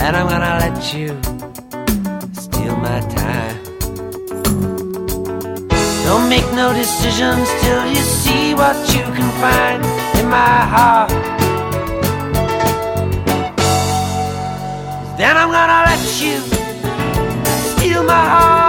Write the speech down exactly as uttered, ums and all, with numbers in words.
that I'm gonna let you steal my time. Don't make no decisions till you see what you can find in my heart. Then I'm gonna let you steal my heart.